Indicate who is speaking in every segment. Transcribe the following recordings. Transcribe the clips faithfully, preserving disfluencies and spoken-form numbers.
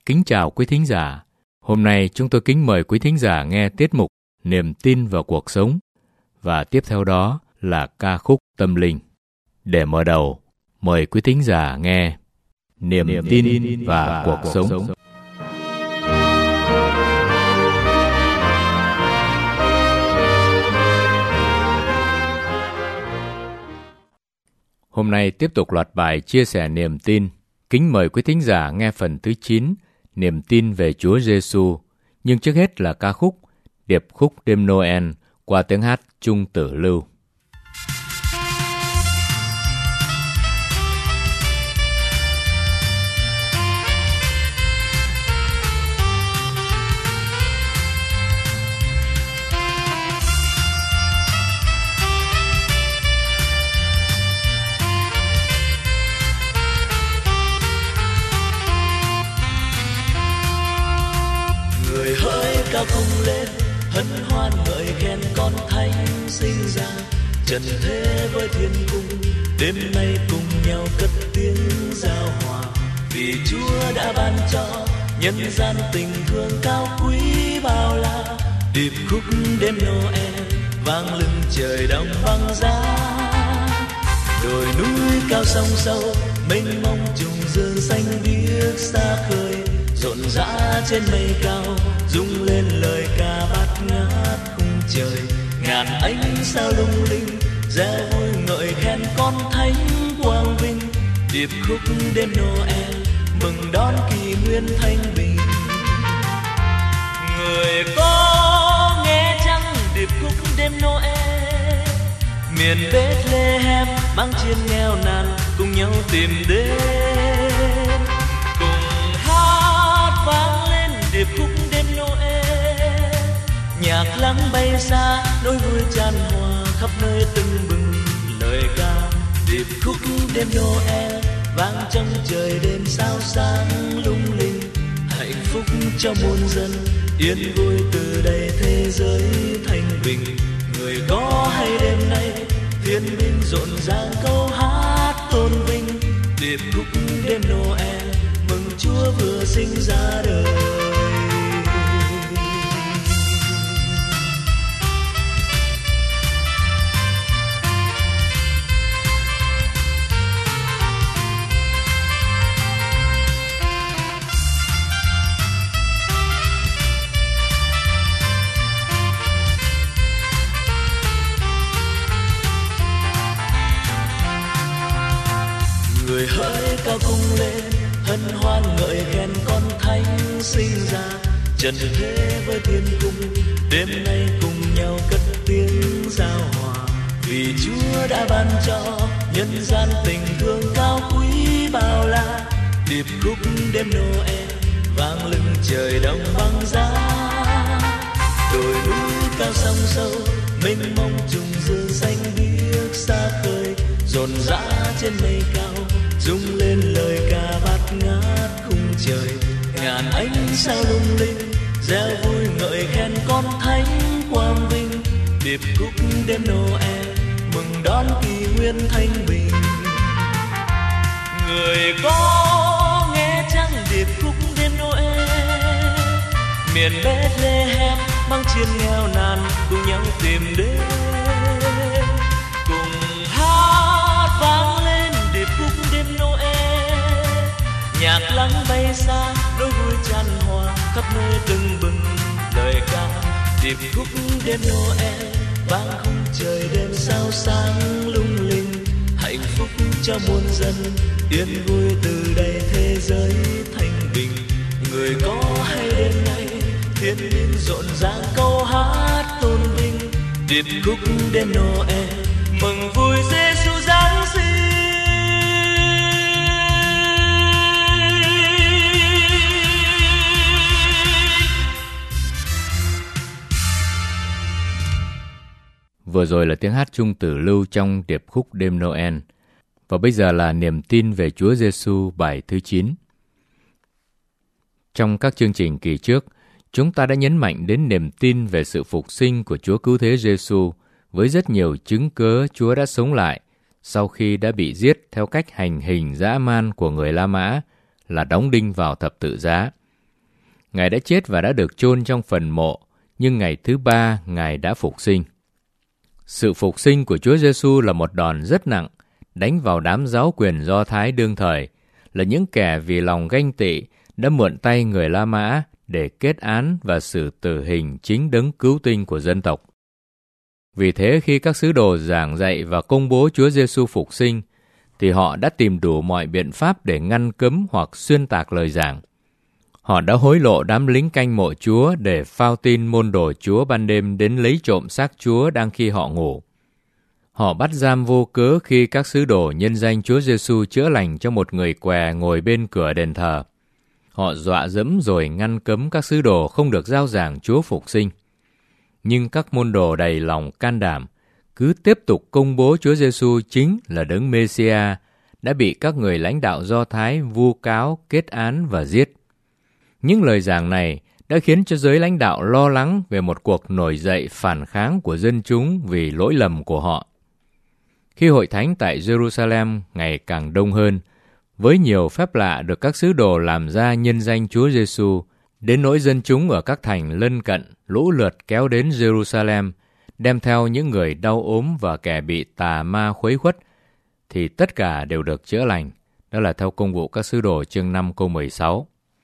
Speaker 1: kính chào quý thính giả. Hôm nay chúng tôi kính mời quý thính giả nghe tiết mục Niềm tin vào cuộc sống và tiếp theo đó là ca khúc tâm linh. Để mở đầu, mời quý thính giả nghe Niềm, Niềm tin, tin và, và cuộc, cuộc sống. sống. Hôm nay tiếp tục loạt bài chia sẻ niềm tin. Kính mời quý thính giả nghe phần thứ chín, Niềm tin về Chúa Giêsu. Nhưng trước hết là ca khúc Điệp khúc đêm Noel qua tiếng hát Trung Tử Lưu.
Speaker 2: Cao cùng lên hân hoan ngợi khen con thánh sinh ra, trần thế với thiên cung đêm nay cùng nhau cất tiếng giao hòa, vì Chúa đã ban cho nhân gian tình thương cao quý bao la. Điệp khúc đêm Noel vang lưng trời đông băng giá, đồi núi cao sông sâu mênh mông trùng dương xanh biếc xa khơi, rộn rã trên mây cao rung lên lời ca bát ngát khung trời. Ngàn ánh sao lung linh reo vui ngợi khen con thánh quang vinh. Điệp khúc đêm Noel mừng đón kỷ nguyên thanh bình. Người có nghe chăng điệp khúc đêm Noel, miền Bethlehem mang chiên nghèo nàn cùng nhau tìm đến, cùng hát vang lên điệp khúc đêm Noel. Nhạc lắng bay xa nỗi vui tràn hòa khắp nơi tưng bừng lời ca. Điệp khúc đêm Noel vang trong trời đêm sao sáng lung linh, hạnh phúc cho muôn dân yên vui từ đây thế giới thanh bình. Người có hay đêm nay thiên binh rộn ràng câu hát tôn vinh. Điệp khúc đêm Noel mừng Chúa vừa sinh ra đời. Người hỡi cao cung lên hân hoan ngợi khen con thánh sinh ra, trần thế với thiên cung đêm nay cùng nhau cất tiếng giao hòa, vì Chúa đã ban cho nhân gian tình thương cao quý bao la. Điệp khúc đêm Noel vang lưng trời đông băng giá, đồi núi cao sông sâu mênh mông trùng dương xanh biếc xa khơi, rộn rã trên mây cao rung lên lời ca bát ngát khung trời. Ngàn ánh sao lung linh reo vui ngợi khen con thánh quang vinh. Điệp khúc đêm Noel mừng đón kỷ nguyên thanh bình. Người có nghe chăng điệp khúc đêm Noel, miền Bethlehem mang chiên nghèo nàn cùng nhau tìm đến, cùng hát vang lên điệp khúc đêm Noel. Nhạc lắng bay xa nỗi vui tràn hòa khắp nơi tưng bừng lời ca. Điệp khúc đêm Noel vang khung trời đêm sao sáng lung linh, hạnh phúc cho muôn dân yên vui từ đây thế giới thanh bình. Người có hay đêm nay thiên nhiên rộn ràng câu hát tôn vinh. Điệp khúc đêm Noel mừng vui Giêsu giáng sinh.
Speaker 1: Vừa rồi là tiếng hát Trung Tử Lưu trong điệp khúc đêm Noel. Và bây giờ là niềm tin về Chúa Giêsu bài thứ chín. Trong các chương trình kỳ trước, chúng ta đã nhấn mạnh đến niềm tin về sự phục sinh của Chúa Cứu Thế Giêsu với rất nhiều chứng cớ Chúa đã sống lại sau khi đã bị giết theo cách hành hình dã man của người La Mã là đóng đinh vào thập tự giá. Ngài đã chết và đã được chôn trong phần mộ, nhưng ngày thứ ba Ngài đã phục sinh. Sự phục sinh của Chúa Giêsu là một đòn rất nặng, đánh vào đám giáo quyền Do Thái đương thời, là những kẻ vì lòng ganh tị đã mượn tay người La Mã để kết án và xử tử hình chính đấng cứu tinh của dân tộc. Vì thế khi các sứ đồ giảng dạy và công bố Chúa Giêsu phục sinh, thì họ đã tìm đủ mọi biện pháp để ngăn cấm hoặc xuyên tạc lời giảng. Họ đã hối lộ đám lính canh mộ Chúa để phao tin môn đồ Chúa ban đêm đến lấy trộm xác Chúa đang khi họ ngủ. Họ bắt giam vô cớ khi các sứ đồ nhân danh Chúa Giêsu chữa lành cho một người què ngồi bên cửa đền thờ. Họ dọa dẫm rồi ngăn cấm các sứ đồ không được rao giảng Chúa phục sinh. Nhưng các môn đồ đầy lòng can đảm cứ tiếp tục công bố Chúa Giêsu chính là đấng Mê-si-a đã bị các người lãnh đạo Do Thái vu cáo, kết án và giết. Những lời giảng này đã khiến cho giới lãnh đạo lo lắng về một cuộc nổi dậy phản kháng của dân chúng vì lỗi lầm của họ. Khi hội thánh tại Jerusalem ngày càng đông hơn, với nhiều phép lạ được các sứ đồ làm ra nhân danh Chúa Giêsu, đến nỗi dân chúng ở các thành lân cận lũ lượt kéo đến Jerusalem, đem theo những người đau ốm và kẻ bị tà ma khuấy khuất, thì tất cả đều được chữa lành. Đó là theo Công vụ các sứ đồ chương năm câu mười sáu.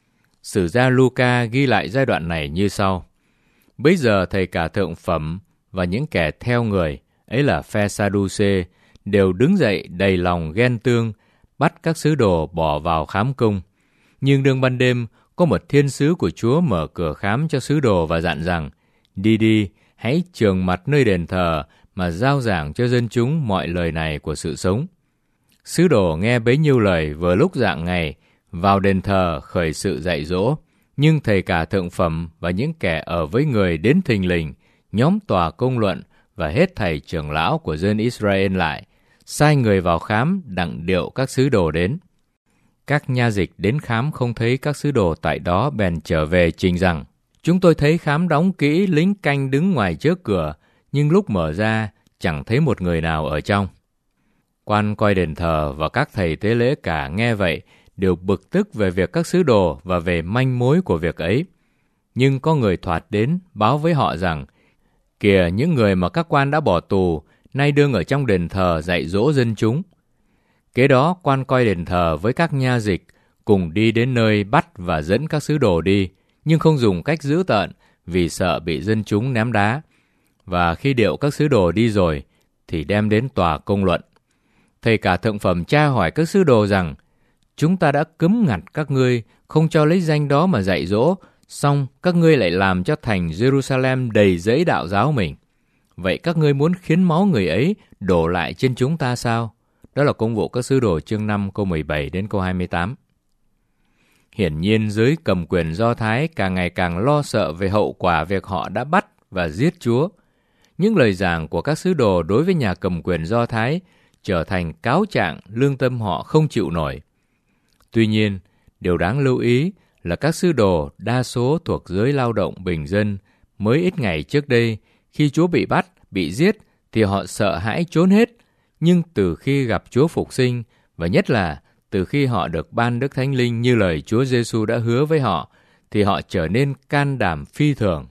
Speaker 1: Sử gia Luca ghi lại giai đoạn này như sau. Bấy giờ thầy cả thượng phẩm và những kẻ theo người, ấy là phe Sa-đu-xê, đều đứng dậy đầy lòng ghen tương, bắt các sứ đồ bỏ vào khám cung. Nhưng đương ban đêm, có một thiên sứ của Chúa mở cửa khám cho sứ đồ và dặn rằng, đi đi, hãy chường mặt nơi đền thờ mà rao giảng cho dân chúng mọi lời này của sự sống. Sứ đồ nghe bấy nhiêu lời vừa lúc rạng ngày, vào đền thờ khởi sự dạy dỗ. Nhưng thầy cả thượng phẩm và những kẻ ở với người đến thình lình, nhóm tòa công luận và hết thầy trưởng lão của dân Israel lại, sai người vào khám đặng điệu các sứ đồ đến. Các nha dịch đến khám không thấy các sứ đồ tại đó bèn trở về trình rằng, chúng tôi thấy khám đóng kỹ, lính canh đứng ngoài trước cửa, nhưng lúc mở ra chẳng thấy một người nào ở trong. Quan coi đền thờ và các thầy tế lễ cả nghe vậy đều bực tức về việc các sứ đồ và về manh mối của việc ấy. Nhưng có người thoạt đến báo với họ rằng, kìa những người mà các quan đã bỏ tù nay đương ở trong đền thờ dạy dỗ dân chúng. Kế đó quan coi đền thờ với các nha dịch cùng đi đến nơi bắt và dẫn các sứ đồ đi, nhưng không dùng cách dữ tợn vì sợ bị dân chúng ném đá. Và khi điệu các sứ đồ đi rồi thì đem đến tòa công luận. Thầy cả thượng phẩm tra hỏi các sứ đồ rằng, chúng ta đã cấm ngặt các ngươi không cho lấy danh đó mà dạy dỗ, song các ngươi lại làm cho thành Jerusalem đầy rẫy đạo giáo mình. Vậy các ngươi muốn khiến máu người ấy đổ lại trên chúng ta sao? Đó là Công vụ các sứ đồ chương năm câu mười bảy đến câu hai mươi tám. Hiển nhiên giới cầm quyền Do Thái càng ngày càng lo sợ về hậu quả việc họ đã bắt và giết Chúa. Những lời giảng của các sứ đồ đối với nhà cầm quyền Do Thái trở thành cáo trạng lương tâm họ không chịu nổi. Tuy nhiên, điều đáng lưu ý là các sứ đồ đa số thuộc giới lao động bình dân mới ít ngày trước đây, khi Chúa bị bắt, bị giết thì họ sợ hãi trốn hết. Nhưng từ khi gặp Chúa phục sinh, và nhất là từ khi họ được ban Đức Thánh Linh như lời Chúa Giêsu đã hứa với họ, thì họ trở nên can đảm phi thường.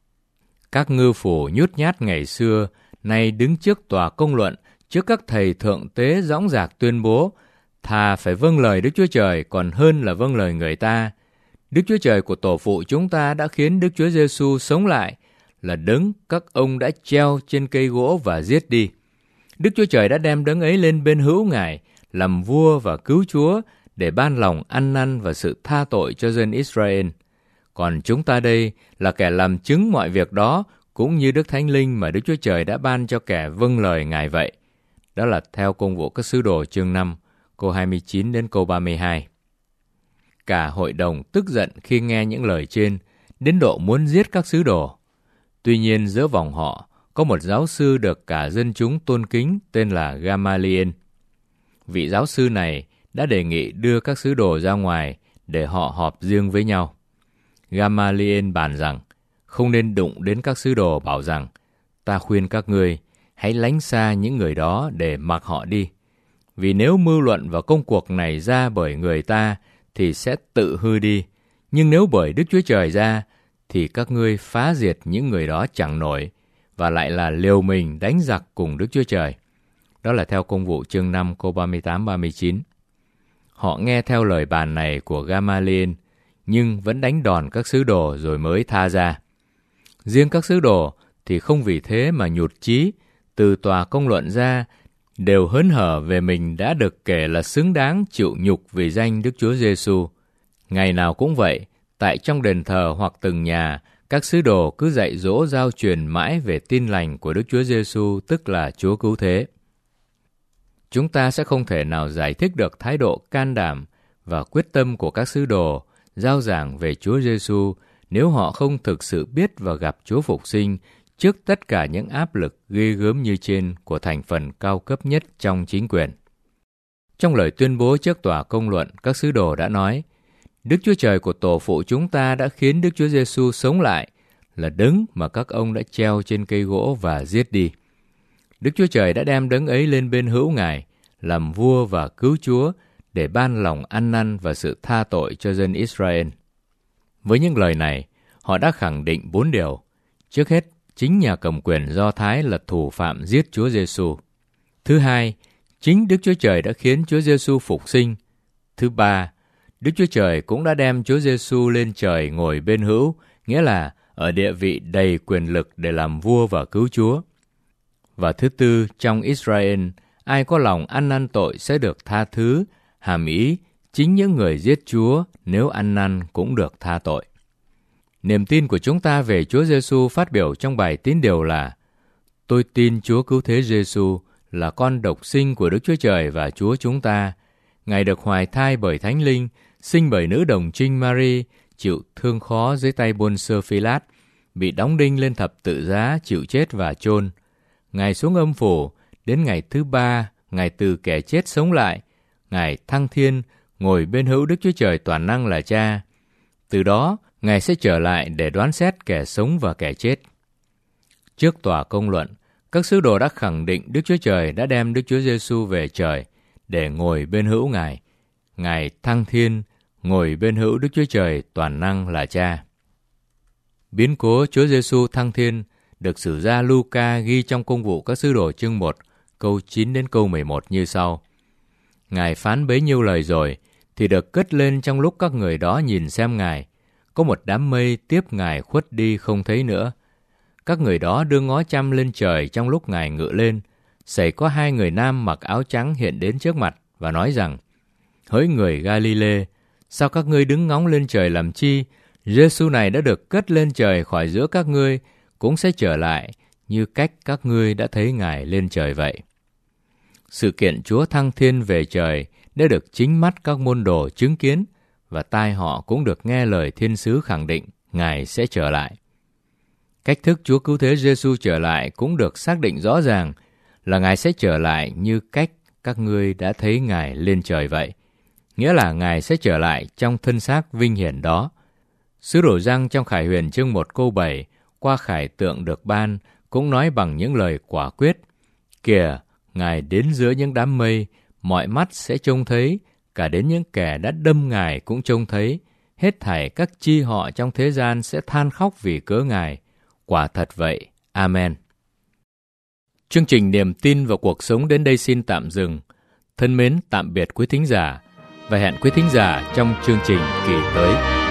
Speaker 1: Các ngư phủ nhút nhát ngày xưa nay đứng trước tòa công luận, trước các thầy thượng tế dõng dạc tuyên bố, thà phải vâng lời Đức Chúa Trời còn hơn là vâng lời người ta. Đức Chúa Trời của tổ phụ chúng ta đã khiến Đức Chúa Giêsu sống lại, là đấng các ông đã treo trên cây gỗ và giết đi. Đức Chúa Trời đã đem đấng ấy lên bên hữu Ngài, làm vua và cứu Chúa, để ban lòng ăn năn và sự tha tội cho dân Israel. Còn chúng ta đây là kẻ làm chứng mọi việc đó, cũng như Đức Thánh Linh mà Đức Chúa Trời đã ban cho kẻ vâng lời Ngài vậy. Đó là theo Công vụ các sứ đồ chương năm, câu hai mươi chín đến câu ba mươi hai. Cả hội đồng tức giận khi nghe những lời trên, đến độ muốn giết các sứ đồ. Tuy nhiên giữa vòng họ có một giáo sư được cả dân chúng tôn kính tên là Gamaliel. Vị giáo sư này đã đề nghị đưa các sứ đồ ra ngoài để họ họp riêng với nhau. Gamaliel bàn rằng không nên đụng đến các sứ đồ, bảo rằng ta khuyên các ngươi hãy lánh xa những người đó để mặc họ đi. Vì nếu mưu luận và công cuộc này ra bởi người ta thì sẽ tự hư đi, Nhưng nếu bởi Đức Chúa Trời ra, thì các ngươi phá diệt những người đó chẳng nổi, và lại là liều mình đánh giặc cùng Đức Chúa Trời. Đó là theo Công vụ chương năm câu ba mươi tám ba mươi chín. Họ nghe theo lời bàn này của Gamaliel, nhưng vẫn đánh đòn các sứ đồ rồi mới tha ra. Riêng các sứ đồ thì không vì thế mà nhụt chí, từ tòa công luận ra, đều hớn hở về mình đã được kể là xứng đáng chịu nhục vì danh Đức Chúa Giêsu. Ngày nào cũng vậy, tại trong đền thờ hoặc từng nhà, các sứ đồ cứ dạy dỗ giao truyền mãi về tin lành của Đức Chúa Giêsu, tức là Chúa Cứu Thế. Chúng ta sẽ không thể nào giải thích được thái độ can đảm và quyết tâm của các sứ đồ rao giảng về Chúa Giêsu nếu họ không thực sự biết và gặp Chúa Phục Sinh trước tất cả những áp lực ghê gớm như trên của thành phần cao cấp nhất trong chính quyền. Trong lời tuyên bố trước tòa công luận, các sứ đồ đã nói: Đức Chúa Trời của tổ phụ chúng ta đã khiến Đức Chúa Giêsu sống lại, là đấng mà các ông đã treo trên cây gỗ và giết đi. Đức Chúa Trời đã đem đấng ấy lên bên hữu Ngài, làm vua và cứu Chúa, để ban lòng ăn năn và sự tha tội cho dân Israel. Với những lời này, họ đã khẳng định bốn điều. Trước hết, chính nhà cầm quyền Do Thái là thủ phạm giết Chúa Giêsu. Thứ hai, chính Đức Chúa Trời đã khiến Chúa Giêsu phục sinh. Thứ ba, Đức Chúa Trời cũng đã đem Chúa Giêsu lên trời ngồi bên hữu, nghĩa là ở địa vị đầy quyền lực để làm vua và cứu Chúa. Và thứ tư, trong Israel, ai có lòng ăn năn tội sẽ được tha thứ, hàm ý chính những người giết Chúa nếu ăn năn cũng được tha tội. Niềm tin của chúng ta về Chúa Giêsu phát biểu trong bài tín điều là: Tôi tin Chúa Cứu Thế Giêsu là con độc sinh của Đức Chúa Trời và Chúa chúng ta. Ngài được hoài thai bởi Thánh Linh, sinh bởi nữ đồng trinh Mary, chịu thương khó dưới tay Pôn-sơ Phi-lát, bị đóng đinh lên thập tự giá, chịu chết và chôn. Ngài xuống âm phủ, đến ngày thứ ba, Ngài từ kẻ chết sống lại. Ngài thăng thiên, ngồi bên hữu Đức Chúa Trời toàn năng là Cha. Từ đó, Ngài sẽ trở lại để đoán xét kẻ sống và kẻ chết. Trước tòa công luận, các sứ đồ đã khẳng định Đức Chúa Trời đã đem Đức Chúa Giêsu về trời để ngồi bên hữu Ngài. Ngài thăng thiên, ngồi bên hữu Đức Chúa Trời toàn năng là Cha. Biến cố Chúa Giêsu thăng thiên được sử gia Luca ghi trong Công vụ các sứ đồ chương một, câu chín đến câu mười một như sau: Ngài phán bấy nhiêu lời rồi, thì được cất lên trong lúc các người đó nhìn xem Ngài. Có một đám mây tiếp Ngài khuất đi không thấy nữa. Các người đó đưa ngó chăm lên trời trong lúc Ngài ngự lên. Xảy có hai người nam mặc áo trắng hiện đến trước mặt và nói rằng: Hỡi người Galile, sao các ngươi đứng ngóng lên trời làm chi? Giêsu này đã được cất lên trời khỏi giữa các ngươi, cũng sẽ trở lại như cách các ngươi đã thấy Ngài lên trời vậy. Sự kiện Chúa thăng thiên về trời đã được chính mắt các môn đồ chứng kiến, và tai họ cũng được nghe lời thiên sứ khẳng định Ngài sẽ trở lại. Cách thức Chúa Cứu Thế Giêsu trở lại cũng được xác định rõ ràng là Ngài sẽ trở lại như cách các ngươi đã thấy Ngài lên trời vậy. Nghĩa là Ngài sẽ trở lại trong thân xác vinh hiển đó. Sứ đồ Giăng trong Khải Huyền chương một câu bảy, qua khải tượng được ban, cũng nói bằng những lời quả quyết: Kìa, Ngài đến giữa những đám mây, mọi mắt sẽ trông thấy, cả đến những kẻ đã đâm Ngài cũng trông thấy. Hết thảy các chi họ trong thế gian sẽ than khóc vì cớ Ngài. Quả thật vậy. Amen. Chương trình Niềm tin và cuộc sống đến đây xin tạm dừng. Thân mến tạm biệt quý thính giả, và hẹn quý thính giả trong chương trình kỳ tới.